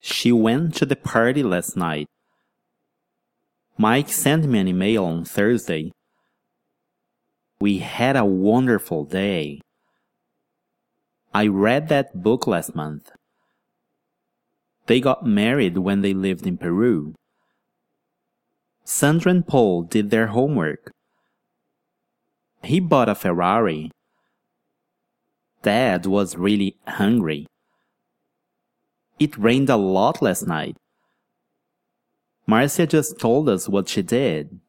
She went to the party last night. Mike sent me an email on Thursday. We had a wonderful day. I read that book last month. They got married when they lived in Peru. Sandra and Paul did their homework. He bought a Ferrari. Dad was really hungry. It rained a lot last night. Marcia just told us what she did.